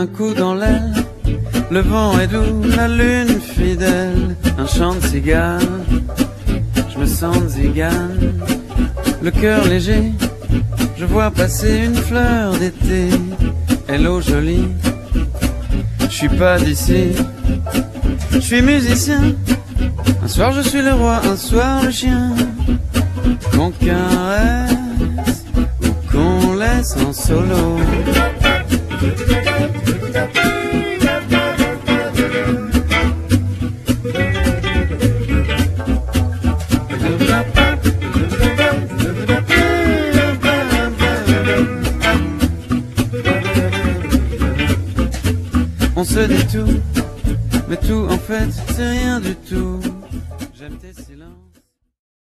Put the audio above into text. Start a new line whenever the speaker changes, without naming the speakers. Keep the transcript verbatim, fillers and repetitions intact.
un coup dans l'aile. Le vent est doux, la lune fidèle, un chant de cigale, je me sens zigane. Le cœur léger, je vois passer une fleur d'été. Hello jolie, je suis pas d'ici, je suis musicien. Un soir je suis le roi, un soir le chien. Qu'on caresse ou qu'on laisse en solo. On se dit tout, mais tout en fait c'est rien du tout. J'aime tes silences.